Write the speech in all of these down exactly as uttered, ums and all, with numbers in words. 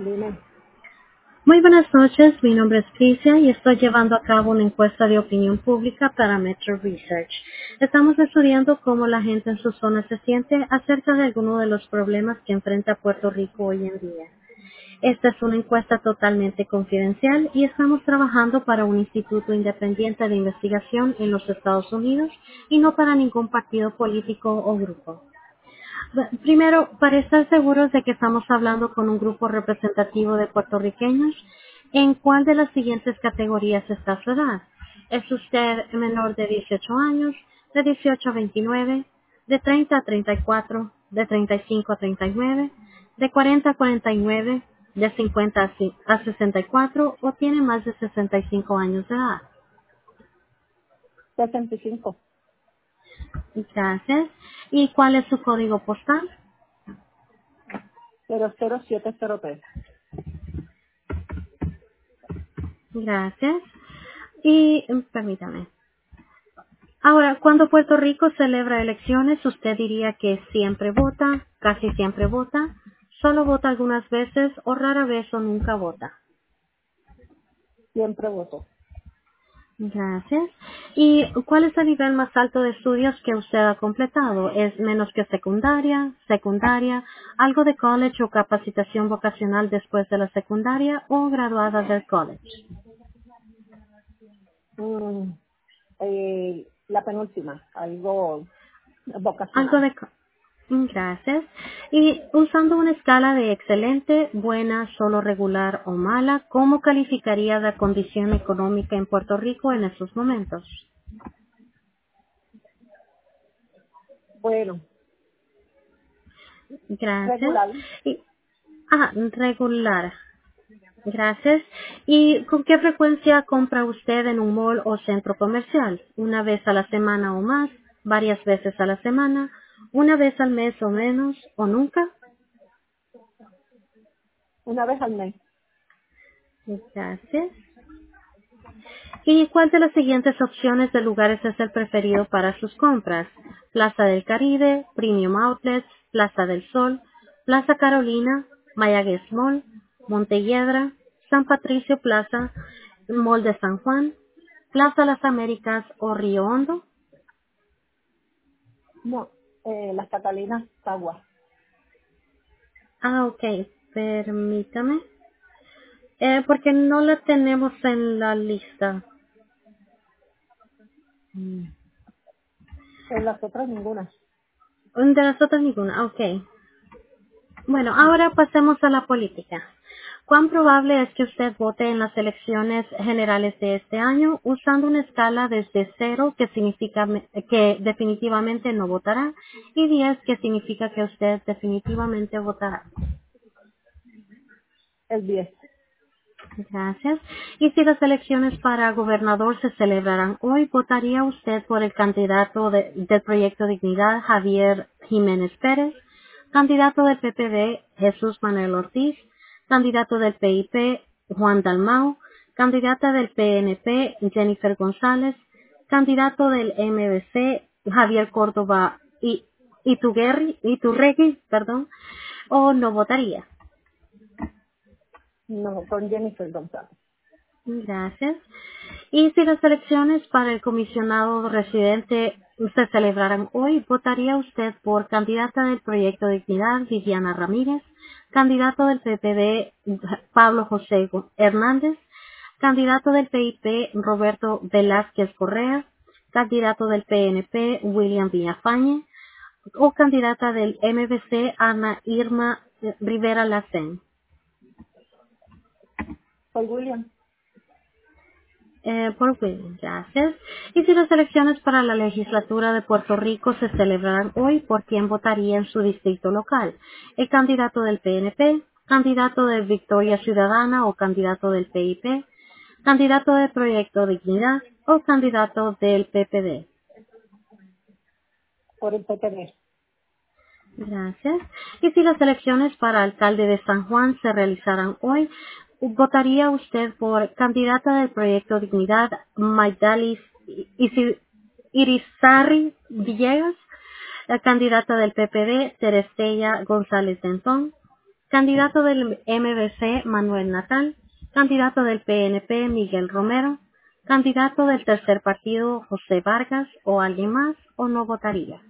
Dime. Muy buenas noches, mi nombre es Tricia y estoy llevando a cabo una encuesta de opinión pública para Metro Research. Estamos estudiando cómo la gente en su zona se siente acerca de algunos de los problemas que enfrenta Puerto Rico hoy en día. Esta es una encuesta totalmente confidencial y estamos trabajando para un instituto independiente de investigación en los Estados Unidos y no para ningún partido político o grupo. Primero, para estar seguros de que estamos hablando con un grupo representativo de puertorriqueños, ¿en cuál de las siguientes categorías está su edad? ¿Es usted menor de dieciocho años, de dieciocho a veintinueve, de treinta a treinta y cuatro, de treinta y cinco a treinta y nueve, de cuarenta a cuarenta y nueve, de cincuenta a ci- a sesenta y cuatro o tiene más de sesenta y cinco años de edad? sesenta y cinco. Gracias. ¿Y cuál es su código postal? cero cero siete cero tres. Gracias. Y mm, permítame. Ahora, cuando Puerto Rico celebra elecciones, ¿usted diría que siempre vota, casi siempre vota, solo vota algunas veces o rara vez o nunca vota? Siempre voto. Gracias. ¿Y cuál es el nivel más alto de estudios que usted ha completado? ¿Es menos que secundaria, secundaria, algo de college o capacitación vocacional después de la secundaria o graduada del college? Mm, eh, la penúltima, algo Algo vocacional. de... co- Mm, Gracias. Y usando una escala de excelente, buena, solo regular o mala, ¿cómo calificaría la condición económica en Puerto Rico en estos momentos? Bueno, Gracias. regular, Y, ah, regular. Gracias. ¿Y con qué frecuencia compra usted en un mall o centro comercial? ¿Una vez a la semana o más? ¿Varias veces a la semana? ¿Una vez al mes o menos? ¿O nunca? una vez al mes. Gracias. ¿Y cuál de las siguientes opciones de lugares es el preferido para sus compras? Plaza del Caribe, Premium Outlets, Plaza del Sol, Plaza Carolina, Mayagüez Mall, Montelledra, San Patricio Plaza, Mall de San Juan, Plaza Las Américas o Río Hondo. No, eh, las Catalinas, Agua. Ah, ok, permítame. Eh, porque no la tenemos en la lista. Mm. En las otras ninguna. De las otras ninguna, ok. Bueno, ahora pasemos a la política. ¿Cuán probable es que usted vote en las elecciones generales de este año usando una escala desde cero, que significa me- que definitivamente no votará, y diez, que significa que usted definitivamente votará? El diez. Gracias. Y si las elecciones para gobernador se celebraran hoy, ¿votaría usted por el candidato de- del Proyecto Dignidad, Javier Jiménez Pérez, candidato del P P D, Jesús Manuel Ortiz, candidato del P I P, Juan Dalmau, candidata del P N P, Jennifer González, candidato del M B C, Javier Córdoba y Ituguerri- Iturregui, perdón, o no votaría? No, con Jennifer González. Gracias. Y si las elecciones para el comisionado residente se celebraran hoy, ¿votaría usted por candidata del Proyecto Dignidad, Viviana Ramírez, candidato del P P D, Pablo José Hernández, candidato del P I P, Roberto Velázquez Correa, candidato del P N P, William Villafañe, o candidata del M B C, Ana Irma Rivera Lacén? Soy William. Eh, por William, gracias. Y si las elecciones para la legislatura de Puerto Rico se celebraran hoy, ¿por quién votaría en su distrito local? ¿El candidato del P N P, candidato de Victoria Ciudadana o candidato del P I P, candidato del Proyecto Dignidad o candidato del P P D? Por el P T D. Gracias. Y si las elecciones para alcalde de San Juan se realizaran hoy, ¿votaría usted por candidata del Proyecto Dignidad, Maidalis Isi- Irizarry Villegas, la candidata del P P D, Terestella González Dentón, Candidato del M V C, Manuel Natal. Candidato del P N P, Miguel Romero. Candidato del tercer partido, José Vargas, o alguien más, o no votaría.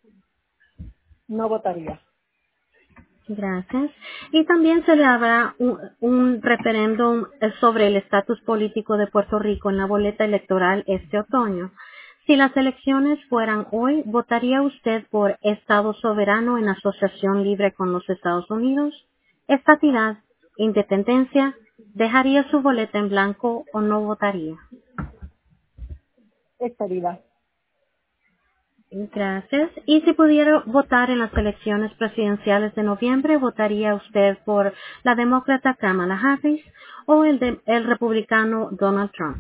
No votaría. Gracias. Y también se le habrá un, un referéndum eh, sobre el estatus político de Puerto Rico en la boleta electoral este otoño. Si las elecciones fueran hoy, ¿votaría usted por Estado soberano en asociación libre con los Estados Unidos? ¿Estatidad? ¿Independencia? ¿Dejaría su boleta en blanco o no votaría? Estabilidad. Gracias. Y si pudiera votar en las elecciones presidenciales de noviembre, ¿votaría usted por la demócrata Kamala Harris o el, de- el republicano Donald Trump?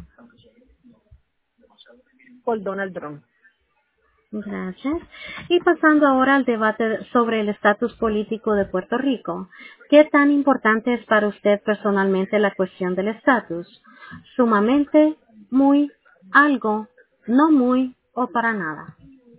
Por Donald Trump. Gracias. Y pasando ahora al debate sobre el estatus político de Puerto Rico. ¿Qué tan importante es para usted personalmente la cuestión del estatus? ¿Sumamente, muy, algo, no muy o para nada?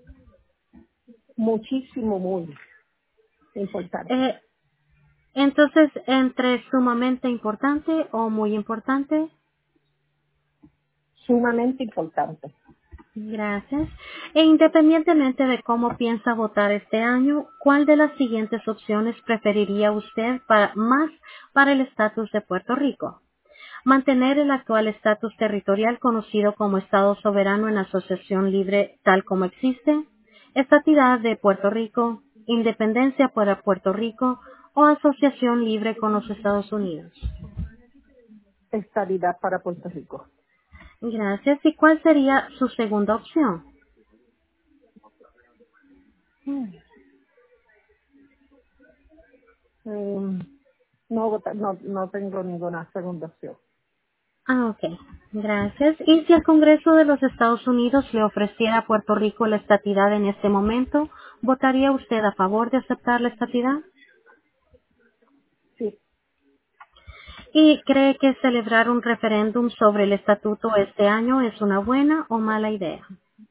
Muchísimo, muy importante. Eh, Entonces, entre sumamente importante o muy importante, Sumamente importante. gracias. E independientemente de cómo piensa votar este año, ¿cuál de las siguientes opciones preferiría usted para, más para el estatus de Puerto Rico? Mantener el actual estatus territorial conocido como Estado soberano en asociación libre tal como existe, estatidad de Puerto Rico, independencia para Puerto Rico o asociación libre con los Estados Unidos. Estabilidad para Puerto Rico. Gracias. ¿Y cuál sería su segunda opción? Mm. Mm, no, vota- no, no tengo ninguna segunda opción. Ah, ok. Gracias. ¿Y si el Congreso de los Estados Unidos le ofreciera a Puerto Rico la estatidad en este momento, votaría usted a favor de aceptar la estatidad? Sí, ¿Y cree que celebrar un referéndum sobre el estatuto este año es una buena o mala idea?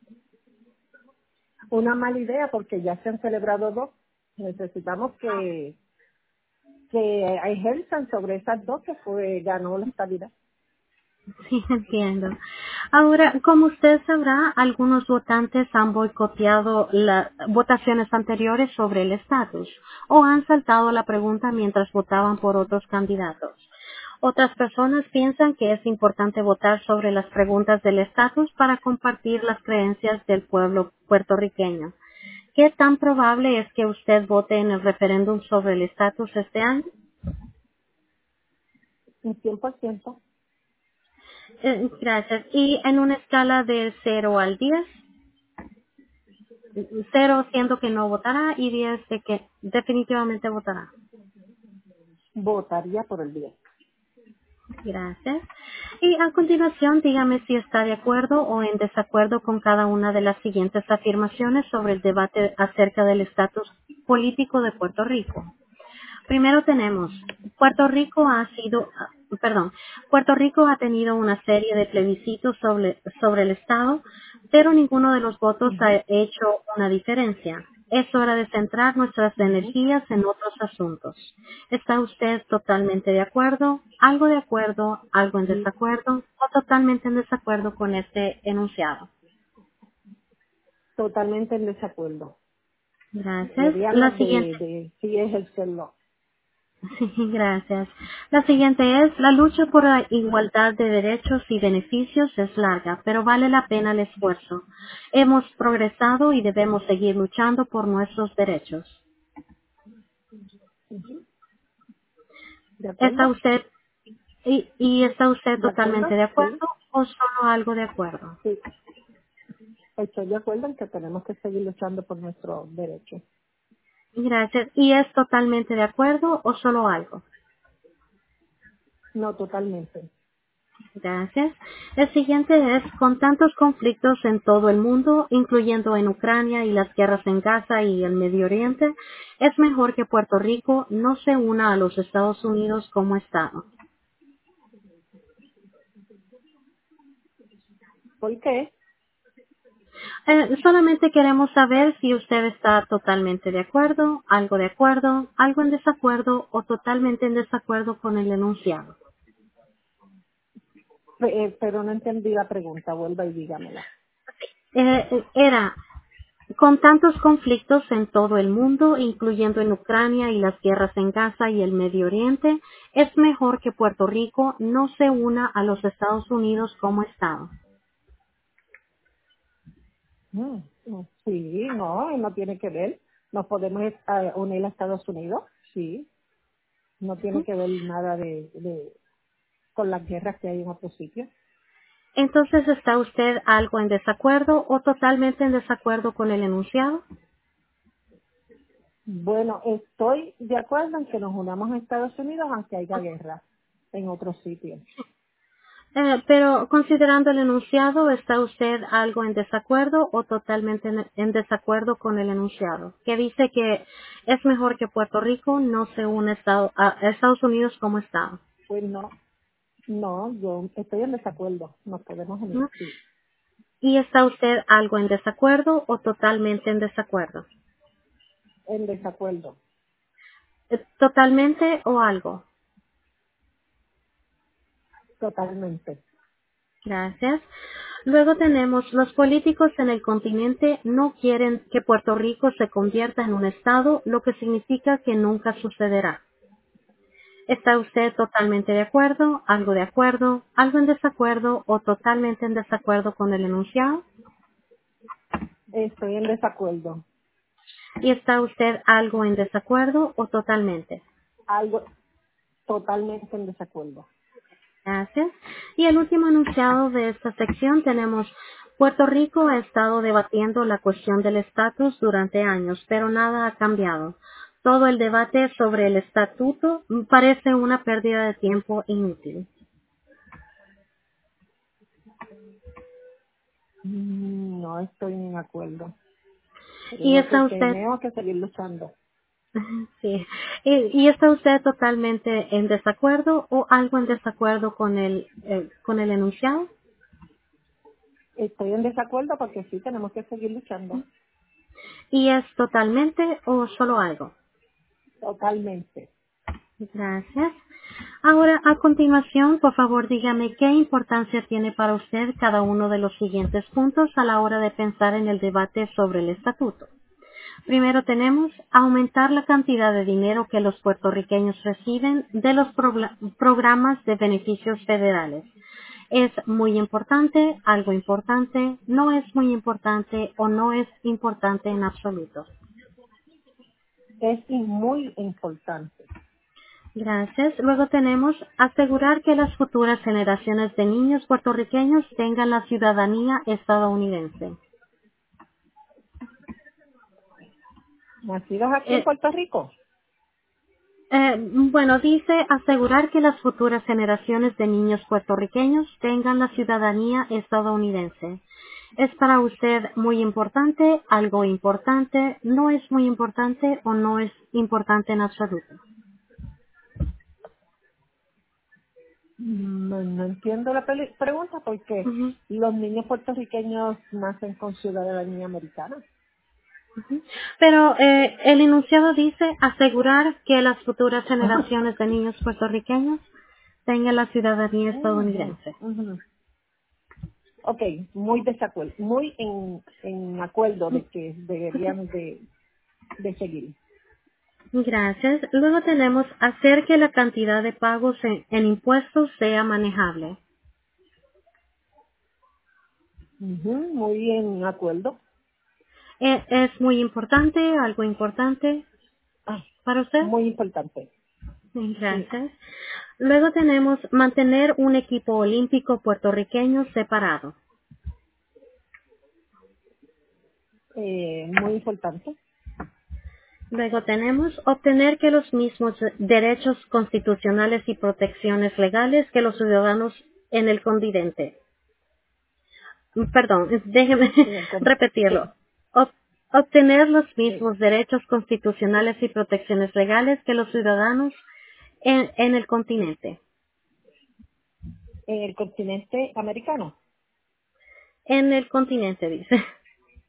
una mala idea porque ya se han celebrado dos. Necesitamos que, que ejerzan sobre esas dos que fue, ganó la estabilidad. Sí, entiendo. Ahora, como usted sabrá, algunos votantes han boicoteado las votaciones anteriores sobre el estatus o han saltado la pregunta mientras votaban por otros candidatos. Otras personas piensan que es importante votar sobre las preguntas del estatus para compartir las creencias del pueblo puertorriqueño. ¿Qué tan probable es que usted vote en el referéndum sobre el estatus este año? Un cien por ciento. Eh, gracias. Y en una escala de cero al diez, cero siendo que no votará y diez de que definitivamente votará. Votaría por el diez. Gracias. Y a continuación, dígame si está de acuerdo o en desacuerdo con cada una de las siguientes afirmaciones sobre el debate acerca del estatus político de Puerto Rico. Primero tenemos, Puerto Rico ha sido, ah, perdón, Puerto Rico ha tenido una serie de plebiscitos sobre, sobre el Estado, pero ninguno de los votos ha Ujú, hecho una diferencia. Es hora de centrar nuestras ujú. energías en otros asuntos. ¿Está usted totalmente de acuerdo, algo de acuerdo, algo en desacuerdo o totalmente en desacuerdo con este enunciado? Totalmente en desacuerdo. Gracias. La Deberíamos siguiente. de, de sí ejercerlo. Sí, gracias. La siguiente es, la lucha por la igualdad de derechos y beneficios es larga, pero vale la pena el esfuerzo. Hemos progresado y debemos seguir luchando por nuestros derechos. Ujú. ¿De ¿Está acuerdo? usted y, y está usted ¿De totalmente acuerdo? de Sí, acuerdo o solo algo de acuerdo? sí. Estoy de acuerdo en que tenemos que seguir luchando por nuestros derechos. Gracias. ¿Y es totalmente de acuerdo o solo algo? No, totalmente. Gracias. El siguiente es, con tantos conflictos en todo el mundo, incluyendo en Ucrania y las guerras en Gaza y el Medio Oriente, es mejor que Puerto Rico no se una a los Estados Unidos como Estado. ¿Por qué? Eh, solamente queremos saber si usted está totalmente de acuerdo, algo de acuerdo, algo en desacuerdo o totalmente en desacuerdo con el enunciado. Pe- eh, pero no entendí la pregunta, vuelva y dígamela. Eh, era, con tantos conflictos en todo el mundo, incluyendo en Ucrania y las guerras en Gaza y el Medio Oriente, es mejor que Puerto Rico no se una a los Estados Unidos como Estado. Mm, mm, sí, no, no tiene que ver. Nos podemos eh, unir a Estados Unidos, sí. No tiene que ver nada de, de con las guerras que hay en otros sitios. Entonces, ¿está usted algo en desacuerdo o totalmente en desacuerdo con el enunciado? Bueno, estoy de acuerdo en que nos unamos a Estados Unidos aunque haya guerra en otros sitios. Eh, pero considerando el enunciado, ¿está usted algo en desacuerdo o totalmente en, en desacuerdo con el enunciado? Que dice que es mejor que Puerto Rico no se una a Estado- a Estados Unidos como Estado. Pues no, no, yo estoy en desacuerdo. Nos podemos unir, ¿No? sí, ¿Y está usted algo en desacuerdo o totalmente en desacuerdo? en desacuerdo, Eh, ¿Totalmente o algo? totalmente. Gracias. Luego tenemos, los políticos en el continente no quieren que Puerto Rico se convierta en un estado, lo que significa que nunca sucederá. ¿Está usted totalmente de acuerdo, algo de acuerdo, algo en desacuerdo o totalmente en desacuerdo con el enunciado? Estoy en desacuerdo. ¿Y está usted algo en desacuerdo o totalmente? Algo totalmente en desacuerdo. Gracias. Y el último enunciado de esta sección tenemos, Puerto Rico ha estado debatiendo la cuestión del estatus durante años, pero nada ha cambiado. Todo el debate sobre el estatuto parece una pérdida de tiempo inútil. Mm, No estoy en acuerdo. ¿Y Creo que está usted, tenemos que seguir luchando. sí, y, y está usted totalmente en desacuerdo o algo en desacuerdo con el, eh, con el enunciado? Estoy en desacuerdo porque sí tenemos que seguir luchando. ¿Y es totalmente o solo algo? Totalmente. Gracias. Ahora, a continuación, por favor, dígame qué importancia tiene para usted cada uno de los siguientes puntos a la hora de pensar en el debate sobre el estatuto. Primero tenemos aumentar la cantidad de dinero que los puertorriqueños reciben de los progla- programas de beneficios federales. Es muy importante, algo importante, no es muy importante o no es importante en absoluto. Es y muy importante. Gracias. Luego tenemos asegurar que las futuras generaciones de niños puertorriqueños tengan la ciudadanía estadounidense. Nacidos aquí en Eh, Puerto Rico. eh, bueno, dice asegurar que las futuras generaciones de niños puertorriqueños tengan la ciudadanía estadounidense. ¿Es para usted muy importante, algo importante, no es muy importante o no es importante en absoluto? No, no entiendo la peli- pregunta porque Ujú. los niños puertorriqueños nacen con ciudadanía americana. Pero eh, el enunciado dice asegurar que las futuras generaciones de niños puertorriqueños tengan la ciudadanía Ujú, estadounidense. ujú. Ok, muy desacuerdo, muy en, en acuerdo de que deberían de, de seguir. Gracias. Luego tenemos hacer que la cantidad de pagos en, en impuestos sea manejable. Ujú, muy en acuerdo. Eh, ¿Es muy importante, algo importante Ah, para usted? muy importante. Sí, Gracias. Luego tenemos mantener un equipo olímpico puertorriqueño separado. eh, muy importante. Luego tenemos obtener que los mismos derechos constitucionales y protecciones legales que los ciudadanos en el continente. Perdón, déjeme En el con- repetirlo. sí, Ob- obtener los sí, mismos derechos constitucionales y protecciones legales que los ciudadanos en, en el continente. en el continente americano. En el continente, dice.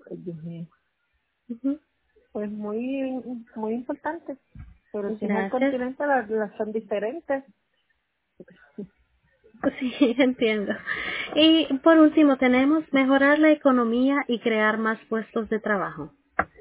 Ay, Dios mío. Ujú. Pues muy, muy importante. Pero si es el Gracias. continente, las, las son diferentes. Sí, entiendo. Y por último tenemos mejorar la economía y crear más puestos de trabajo.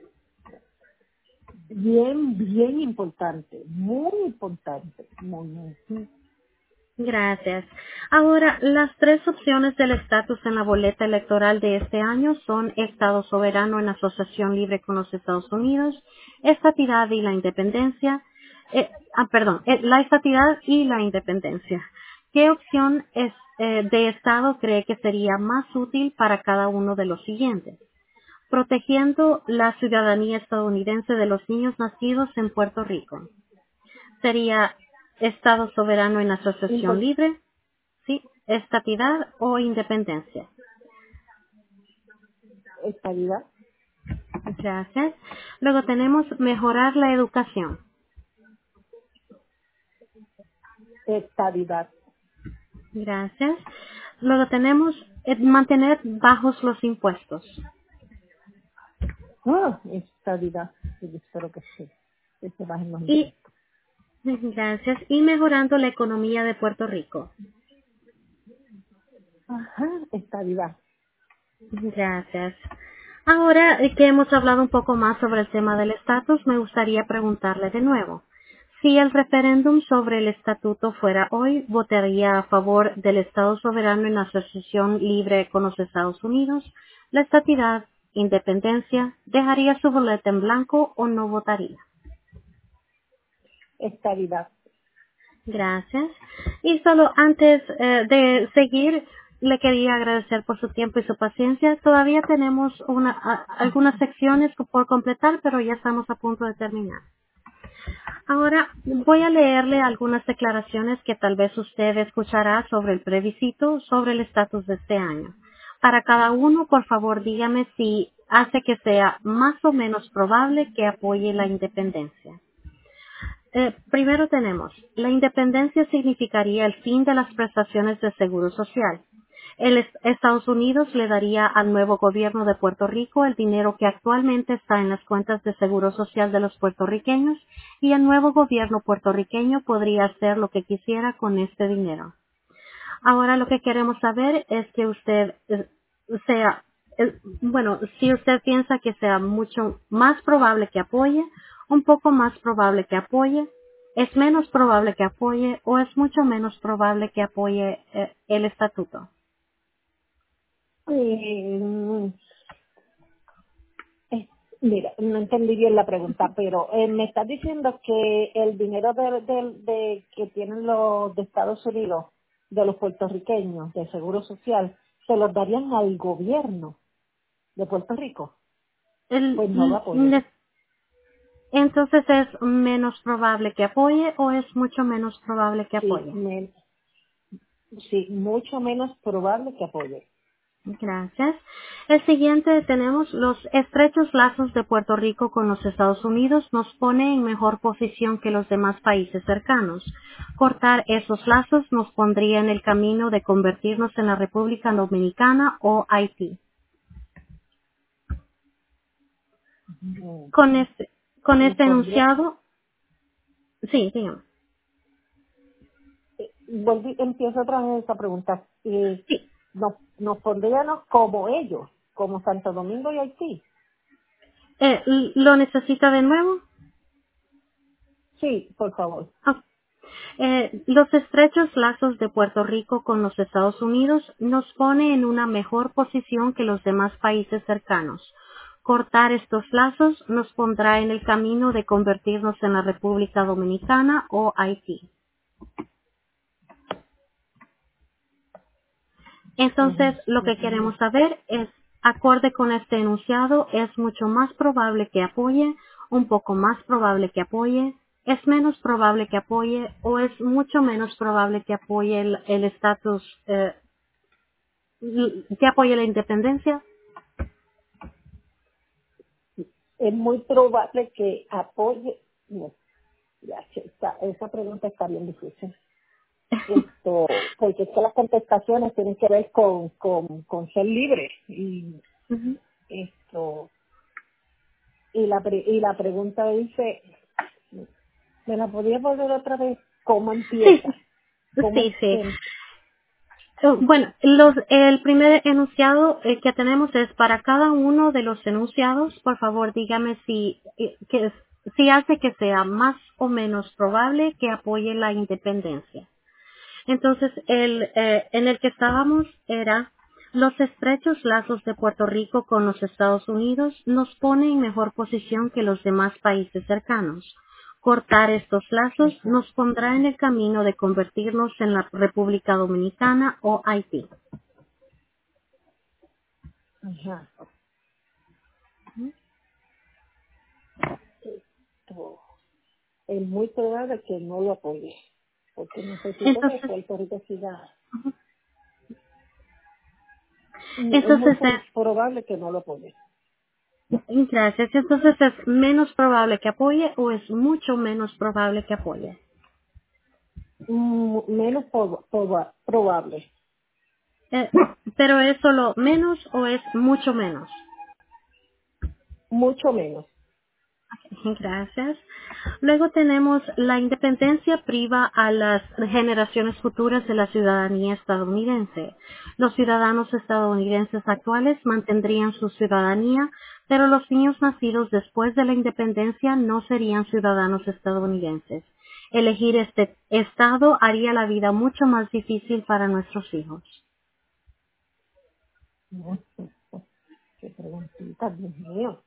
Bien, bien importante. Muy importante. Muy, muy. Gracias. Ahora, las tres opciones del estatus en la boleta electoral de este año son Estado soberano en asociación libre con los Estados Unidos, estatidad y la independencia, eh, ah, perdón, eh, la estatidad y la independencia. ¿Qué opción es, eh, de Estado cree que sería más útil para cada uno de los siguientes? Protegiendo la ciudadanía estadounidense de los niños nacidos en Puerto Rico. Sería Estado soberano en asociación Impor- libre, sí, estatidad o independencia. estabilidad. Gracias. Luego tenemos mejorar la educación. Estabilidad. Gracias. Luego tenemos eh, mantener bajos los impuestos. Ah, estabilidad. Sí, yo espero que sí. Que se bajen los Y impuestos. gracias. Y mejorando la economía de Puerto Rico. Ajá, estabilidad. Gracias. Ahora eh, que hemos hablado un poco más sobre el tema del estatus, me gustaría preguntarle de nuevo. Si el referéndum sobre el estatuto fuera hoy, ¿votaría a favor del Estado soberano en asociación libre con los Estados Unidos, la estatidad, independencia, dejaría su boleta en blanco o no votaría? Estabilidad. Gracias. Y solo antes eh, de seguir, le quería agradecer por su tiempo y su paciencia. Todavía tenemos una, a- algunas secciones por completar, pero ya estamos a punto de terminar. Ahora voy a leerle algunas declaraciones que tal vez usted escuchará sobre el plebiscito sobre el estatus de este año. Para cada uno, por favor, dígame si hace que sea más o menos probable que apoye la independencia. Eh, primero tenemos, la independencia significaría el fin de las prestaciones de seguro social. El est- Estados Unidos le daría al nuevo gobierno de Puerto Rico el dinero que actualmente está en las cuentas de seguro social de los puertorriqueños y el nuevo gobierno puertorriqueño podría hacer lo que quisiera con este dinero. Ahora lo que queremos saber es que usted eh, sea, eh, bueno, si usted piensa que sea mucho más probable que apoye, un poco más probable que apoye, es menos probable que apoye o es mucho menos probable que apoye eh, el estatuto. Eh, eh, mira, no entendí bien la pregunta, pero eh, me estás diciendo que el dinero de, de, de- que tienen los de Estados Unidos, de los puertorriqueños, de Seguro Social, se los darían al gobierno de Puerto Rico. El- Pues no lo l- apoyo. le- entonces es menos probable que apoye o es mucho menos probable que Sí, apoye. me, sí, mucho menos probable que apoye. Gracias. El siguiente tenemos los estrechos lazos de Puerto Rico con los Estados Unidos nos pone en mejor posición que los demás países cercanos. Cortar esos lazos nos pondría en el camino de convertirnos en la República Dominicana o Haití. Mm, Con este, con Nos este pondría, enunciado, sí, dígame. eh, volví, empiezo otra vez esa pregunta. Eh, Sí, nos, nos pondríamos como ellos, como Santo Domingo y Haití. eh, ¿lo necesita de nuevo? Sí, por favor. Ok. Eh, los estrechos lazos de Puerto Rico con los Estados Unidos nos pone en una mejor posición que los demás países cercanos. Cortar estos lazos nos pondrá en el camino de convertirnos en la República Dominicana o Haití. Ujú, Entonces, lo que ujú. queremos saber es, acorde con este enunciado, ¿es mucho más probable que apoye, un poco más probable que apoye, es menos probable que apoye o es mucho menos probable que apoye el el estatus, eh, que apoye la independencia? Es muy probable que apoye. No, ya, sí, está- esa pregunta está bien difícil. Esto, porque es que las contestaciones tienen que ver con, con, con ser libres. Y Ujú. So, y la pre- y la pregunta dice, ¿me la podía poner otra vez? ¿Cómo Sí, empieza? ¿Cómo sí, em- sí. em- Eh, Bueno, los, el primer enunciado eh, que tenemos es para cada uno de los enunciados, por favor dígame si, eh, que, es- si hace que sea más o menos probable que apoye la independencia. Entonces, el, eh, en el que estábamos era los estrechos lazos de Puerto Rico con los Estados Unidos nos pone en mejor posición que los demás países cercanos. Cortar estos lazos Ajá, nos pondrá en el camino de convertirnos en la República Dominicana o Haití. ajá. Esto, es muy probable que no lo apoye, porque necesito que Entonces, Puerto Rico siga. Mm, Es entonces, mucho eh, probable que no lo apoye. gracias. Entonces, ¿es menos probable que apoye o es mucho menos probable que apoye? Mm, Menos proba- proba- probable. Eh, ¿Pero es solo menos o es mucho menos? Mucho menos. Gracias. Luego tenemos la independencia priva a las generaciones futuras de la ciudadanía estadounidense. Los ciudadanos estadounidenses actuales mantendrían su ciudadanía, pero los niños nacidos después de la independencia no serían ciudadanos estadounidenses. Elegir este estado haría la vida mucho más difícil para nuestros hijos. Mm, Qué preguntita, Dios mío.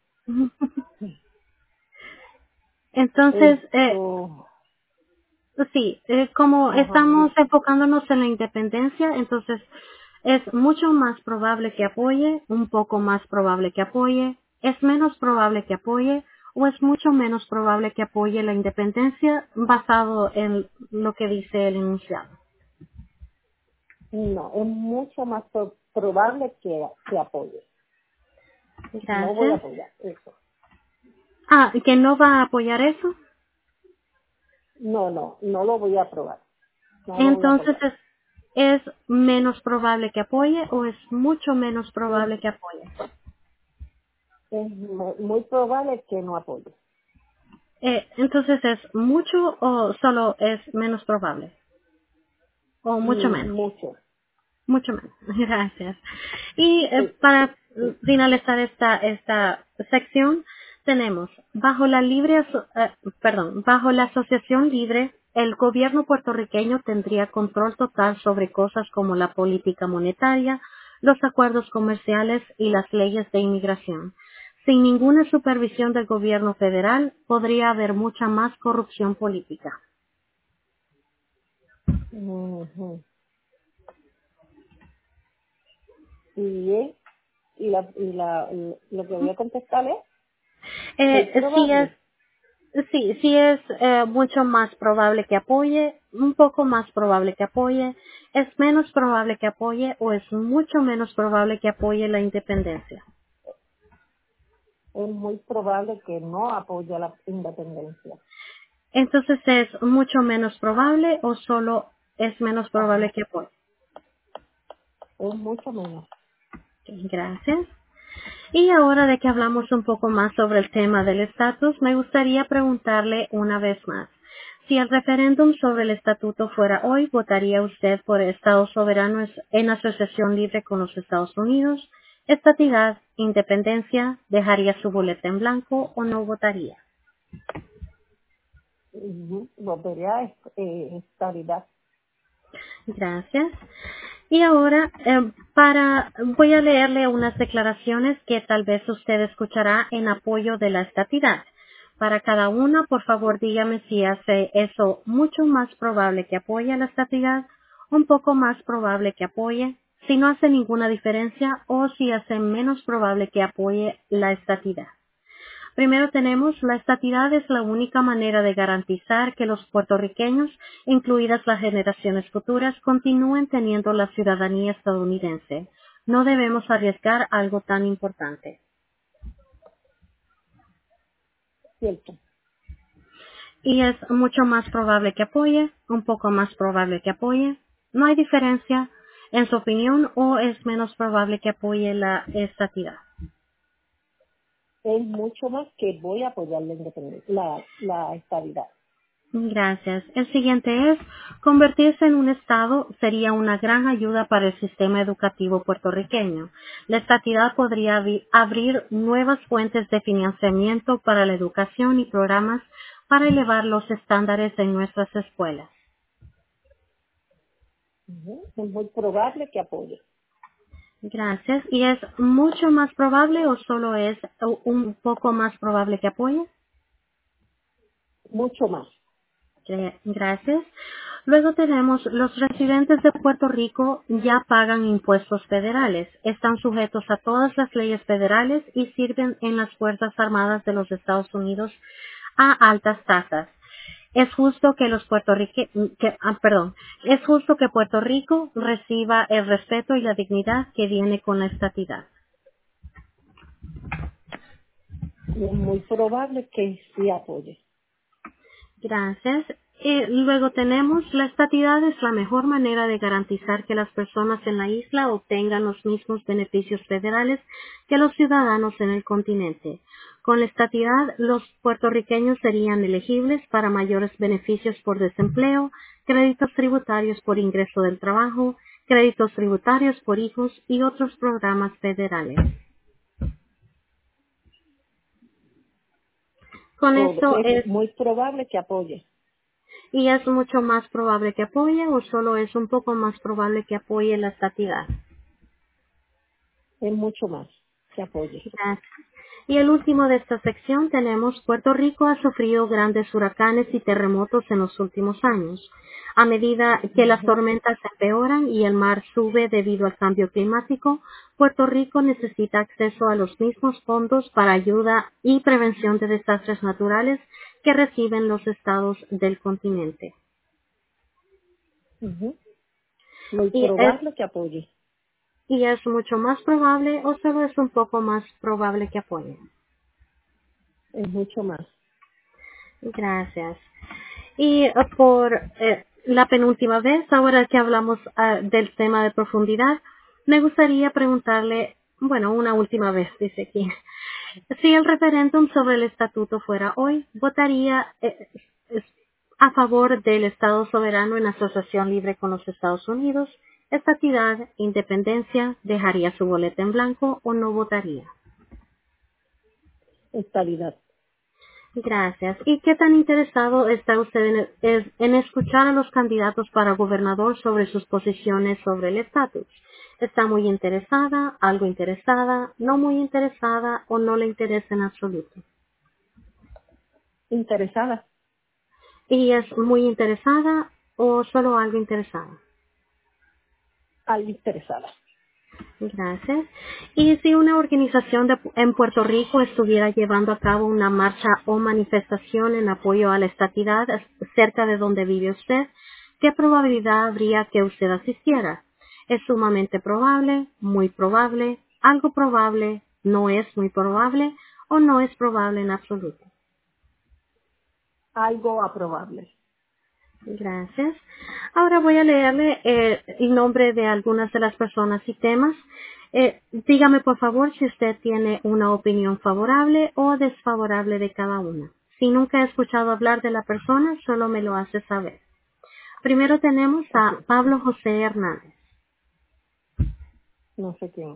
Entonces, eh, Esto, sí, eh, como ajá, estamos di- enfocándonos en la independencia, entonces es mucho más probable que apoye, un poco más probable que apoye, es menos probable que apoye o es mucho menos probable que apoye la independencia basado en lo que dice el enunciado. no, es mucho más pro- probable que, que apoye. No voy a Gracias. apoyar eso. Ah, ¿que no va a apoyar eso? No, no, no lo voy a aprobar. No lo voy a Entonces apoyar. es, es menos probable que apoye o es mucho menos Es, probable que apoye. es mu- muy probable que no apoye. Eh, entonces es mucho o solo es menos probable o mucho Mm, menos. Mucho. Mucho menos. Gracias. Y eh, Sí, para sí. finalizar esta, esta sección, tenemos, bajo la libre, aso- eh, perdón, bajo la asociación libre, el gobierno puertorriqueño tendría control total sobre cosas como la política monetaria, los acuerdos comerciales y las leyes de inmigración. Sin ninguna supervisión del gobierno federal, podría haber mucha más corrupción política. Ujú. Y, es- y, la, y la, lo que voy a contestar es muy Eh, sí es probable. Sí, sí es eh, mucho más probable que apoye, un poco más probable que apoye, es menos probable que apoye o es mucho menos probable que apoye la independencia. Es muy probable que no apoye la independencia. Entonces es mucho menos probable o solo es menos probable Ajá. que apoye. Es mucho menos. Ok, gracias. Y ahora de que hablamos un poco más sobre el tema del estatus, me gustaría preguntarle una vez más. Si el referéndum sobre el estatuto fuera hoy, ¿votaría usted por Estados soberanos en asociación libre con los Estados Unidos? ¿Estatidad, independencia, dejaría su boleta en blanco o no votaría? Ujú. Volvería a est- eh, estabilidad. Gracias. Y ahora, eh, para, voy a leerle unas declaraciones que tal vez usted escuchará en apoyo de la estatidad. Para cada una, por favor, dígame si hace eso mucho más probable que apoye a la estatidad, un poco más probable que apoye, si no hace ninguna diferencia o si hace menos probable que apoye la estatidad. Primero tenemos, la estatidad es la única manera de garantizar que los puertorriqueños, incluidas las generaciones futuras, continúen teniendo la ciudadanía estadounidense. No debemos arriesgar algo tan importante. Cierto. Y es mucho más probable que apoye, un poco más probable que apoye. No hay diferencia en su opinión o es menos probable que apoye la estatidad. Es mucho más que voy a apoyar la independencia, la, la estabilidad. Gracias. El siguiente es, convertirse en un Estado sería una gran ayuda para el sistema educativo puertorriqueño. La estatidad podría abri- abrir nuevas fuentes de financiamiento para la educación y programas para elevar los estándares en nuestras escuelas. Ujú. Es muy probable que apoye. Gracias. ¿Y es mucho más probable o solo es u- un poco más probable que apoye? Mucho más. Gra- Gracias. Luego tenemos los residentes de Puerto Rico ya pagan impuestos federales, están sujetos a todas las leyes federales y sirven en las Fuerzas Armadas de los Estados Unidos a altas tasas. Es justo que los puertorrique que, ah, perdón, es justo que Puerto Rico reciba el respeto y la dignidad que viene con la estatidad. Y es muy probable que sí apoye. Gracias. Eh, luego tenemos, la estatidad es la mejor manera de garantizar que las personas en la isla obtengan los mismos beneficios federales que los ciudadanos en el continente. Con la estatidad, los puertorriqueños serían elegibles para mayores beneficios por desempleo, créditos tributarios por ingreso del trabajo, créditos tributarios por hijos y otros programas federales. Con Todo. esto Es es muy probable que apoye. ¿Y es mucho más probable que apoye o solo es un poco más probable que apoye la estatidad? Es mucho más que apoye. Gracias. Y el último de esta sección tenemos Puerto Rico ha sufrido grandes huracanes y terremotos en los últimos años. A medida que las Ujú, tormentas empeoran y el mar sube debido al cambio climático, Puerto Rico necesita acceso a los mismos fondos para ayuda y prevención de desastres naturales que reciben los estados del continente. ujú. Muy Y es probable que apoye. y es mucho más probable o solo es un poco más probable que apoyen. Es mucho más. Gracias. Y eh, por eh, la penúltima vez, ahora que hablamos ah, del tema de profundidad, me gustaría preguntarle, bueno, una última vez, dice aquí, si el referéndum sobre el estatuto fuera hoy, ¿votaría eh, es- a favor del Estado soberano en asociación libre con los Estados Unidos? ¿Estatidad, independencia, dejaría su boleta en blanco o no votaría? Estabilidad. Gracias. ¿Y qué tan interesado está usted en, es- en escuchar a los candidatos para gobernador sobre sus posiciones sobre el estatus? ¿Está muy interesada, algo interesada, no muy interesada o no le interesa en absoluto? Interesada. ¿Y es muy interesada o solo algo interesada? Al interesada. Gracias. Y si una organización de- en Puerto Rico estuviera llevando a cabo una marcha o manifestación en apoyo a la estatidad cerca de donde vive usted, ¿qué probabilidad habría que usted asistiera? ¿Es sumamente probable, muy probable, algo probable, no es muy probable o no es probable en absoluto? Algo aprobable. Gracias. Ahora voy a leerle eh, el nombre de algunas de las personas y temas. Eh, dígame por favor si usted tiene una opinión favorable o desfavorable de cada una. Si nunca he escuchado hablar de la persona, solo me lo hace saber. Primero tenemos Ok. a Pablo José Hernández. No sé quién.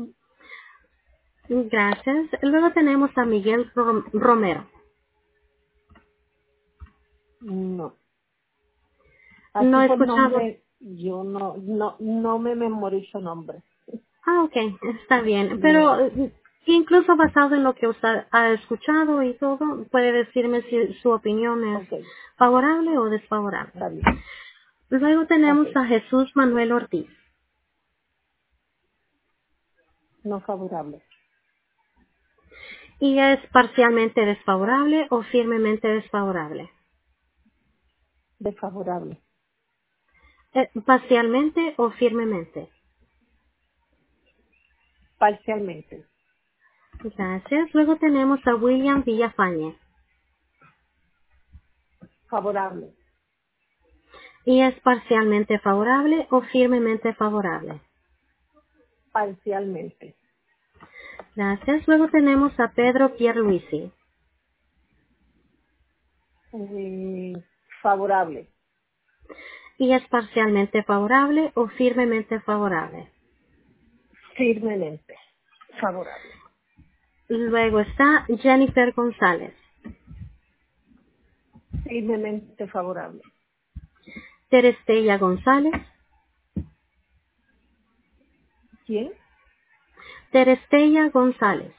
Gracias. Luego tenemos a Miguel Rom- Romero. No. No Así he por escuchado. nombre, yo no, no, no me memorizo nombre. Ah, ok, está bien. No. Pero eh, incluso basado en lo que usted ha escuchado y todo, puede decirme si su opinión es Ok. favorable o desfavorable. Está bien. Luego Ok. tenemos a Jesús Manuel Ortiz. No favorable. ¿Y es parcialmente desfavorable o firmemente desfavorable? Desfavorable. Eh, parcialmente o firmemente. Parcialmente. Gracias. Luego tenemos a William Villafañe. Favorable. ¿Y es parcialmente favorable o firmemente favorable? Parcialmente. Gracias. Luego tenemos a Pedro Pierluisi. Eh, favorable. Y es parcialmente favorable o firmemente favorable. Firmemente. Favorable. Luego está Jennifer González. Firmemente favorable. Terestella González. ¿Quién? Terestella González.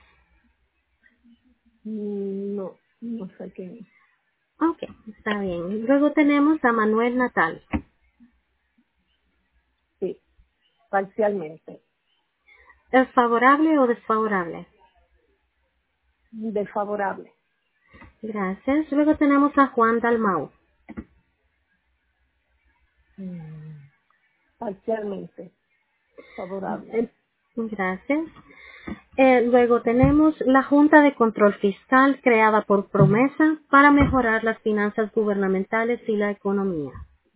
Mm, No, no sé quién es. Ok, está bien. Luego tenemos a Manuel Natal. Sí, parcialmente. ¿Es favorable o desfavorable? Desfavorable. Gracias. Luego tenemos a Juan Dalmau. Mm, Parcialmente. Favorable. Eh, Gracias. Eh, luego tenemos la Junta de Control Fiscal creada por Promesa para mejorar las finanzas gubernamentales y la economía.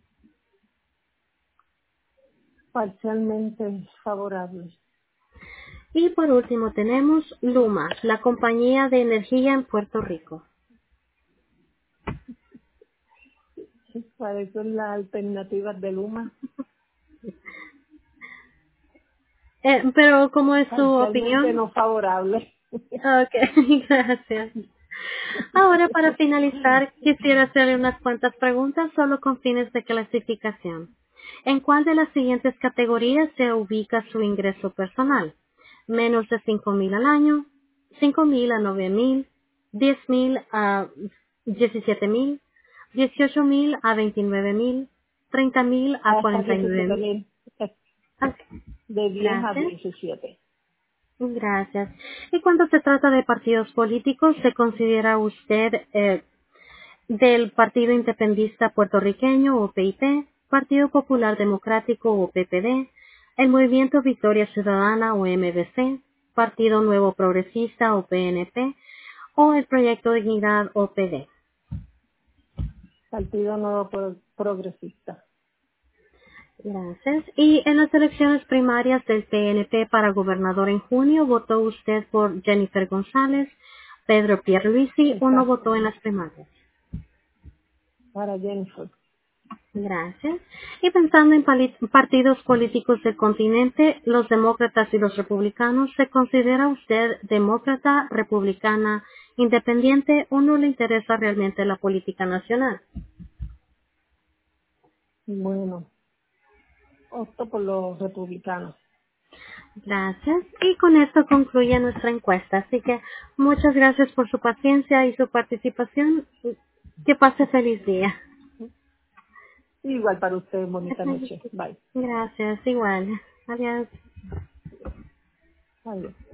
Parcialmente favorable. Y por último tenemos Luma, la compañía de energía en Puerto Rico. ¿Cuáles son las alternativas de Luma? Eh, pero ¿cómo es su Parcialmente opinión? no favorable. Ok, gracias. Ahora, para finalizar, quisiera hacerle unas cuantas preguntas solo con fines de clasificación. ¿En cuál de las siguientes categorías se ubica su ingreso personal? Menos de cinco mil al año, cinco mil a nueve mil, diez mil a diecisiete mil, dieciocho mil a veintinueve mil, treinta mil a Hasta cuarenta y nueve diecisiete mil. mil. Ok, De diez a gracias. diecisiete. Gracias. Y cuando se trata de partidos políticos, ¿se considera usted eh, del Partido Independentista Puertorriqueño o P I P, Partido Popular Democrático o P P D, el Movimiento Victoria Ciudadana o M V C, Partido Nuevo Progresista o P N P, o el Proyecto Dignidad o P D? Partido Nuevo Pro- Progresista. Gracias. Y en las elecciones primarias del P N P para gobernador en junio, ¿votó usted por Jennifer González, Pedro Pierluisi o no Exacto. votó en las primarias? Para Jennifer. Gracias. Y pensando en pali- partidos políticos del continente, los demócratas y los republicanos, ¿se considera usted demócrata, republicana, independiente o no le interesa realmente la política nacional? Bueno, opto por los republicanos. Gracias. Y con esto concluye nuestra encuesta. Así que muchas gracias por su paciencia y su participación. Que pase feliz día. Igual para usted, bonita noche. Bye. Gracias. Igual. Adiós. Adiós.